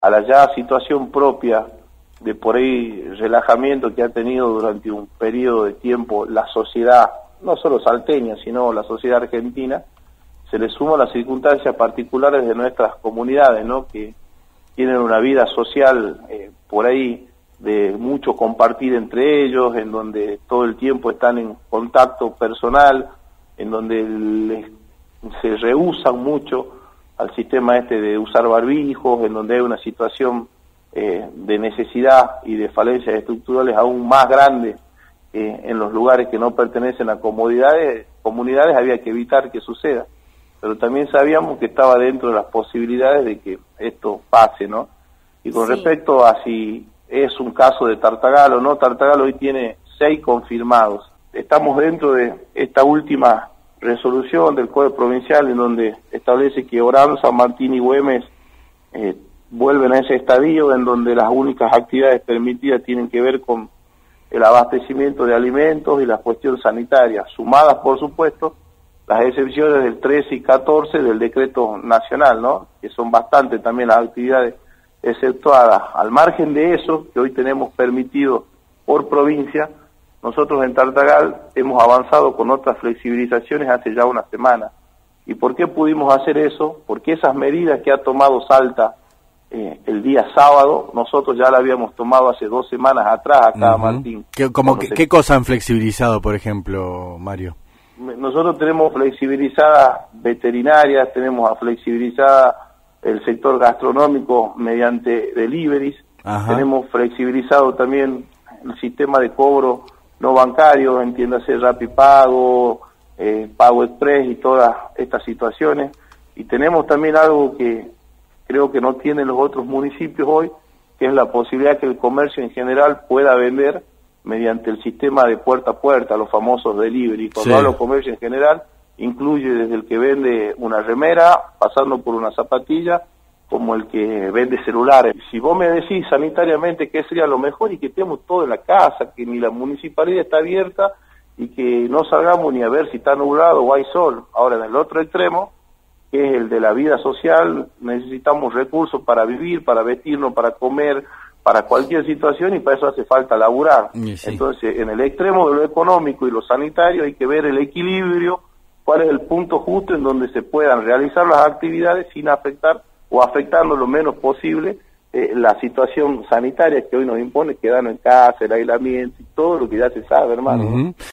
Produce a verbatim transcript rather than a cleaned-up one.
a la ya situación propia de por ahí relajamiento que ha tenido durante un periodo de tiempo la sociedad, no solo salteña, sino la sociedad argentina, se le suma las circunstancias particulares de nuestras comunidades, ¿no? Que tienen una vida social eh, por ahí de mucho compartir entre ellos, en donde todo el tiempo están en contacto personal, en donde les, se rehúsan mucho al sistema este de usar barbijos, en donde hay una situación eh, de necesidad y de falencias estructurales aún más grandes eh, en los lugares que no pertenecen a comunidades, comunidades había que evitar que suceda. Pero también sabíamos que estaba dentro de las posibilidades de que esto pase, ¿no? Y con sí. respecto a si es un caso de Tartagal o no, Tartagal hoy tiene seis confirmados. Estamos dentro de esta última resolución del Código Provincial en donde establece que Orán, San Martín y Güemes eh, vuelven a ese estadio en donde las únicas actividades permitidas tienen que ver con el abastecimiento de alimentos y la cuestión sanitaria, sumadas por supuesto las excepciones del trece y catorce del decreto nacional, ¿no? Que son bastantes también las actividades exceptuadas. Al margen de eso, que hoy tenemos permitido por provincia, nosotros en Tartagal hemos avanzado con otras flexibilizaciones hace ya una semana. ¿Y por qué pudimos hacer eso? Porque esas medidas que ha tomado Salta eh, el día sábado, nosotros ya las habíamos tomado hace dos semanas atrás acá, uh-huh. Martín. ¿Qué, como que, se... ¿Qué cosa han flexibilizado, por ejemplo, Mario? Nosotros tenemos flexibilizadas veterinarias, tenemos flexibilizada el sector gastronómico mediante deliveries, Ajá. tenemos flexibilizado también el sistema de cobro no bancario, entiéndase Rapipago, eh, Pago Express y todas estas situaciones, y tenemos también algo que creo que no tienen los otros municipios hoy, que es la posibilidad que el comercio en general pueda vender mediante el sistema de puerta a puerta, los famosos delivery. Cuando sí. hablo comercio en general, incluye desde el que vende una remera, pasando por una zapatilla, como el que vende celulares. Si vos me decís sanitariamente qué sería lo mejor y que estemos todo en la casa, que ni la municipalidad está abierta y que no salgamos ni a ver si está nublado o hay sol. Ahora, en el otro extremo, que es el de la vida social, necesitamos recursos para vivir, para vestirnos, para comer, para cualquier situación, y para eso hace falta laburar. Sí. Entonces, en el extremo de lo económico y lo sanitario hay que ver el equilibrio, cuál es el punto justo en donde se puedan realizar las actividades sin afectar o afectando lo menos posible eh, la situación sanitaria que hoy nos impone, quedarnos en casa, el aislamiento y todo lo que ya se sabe, hermano. Uh-huh.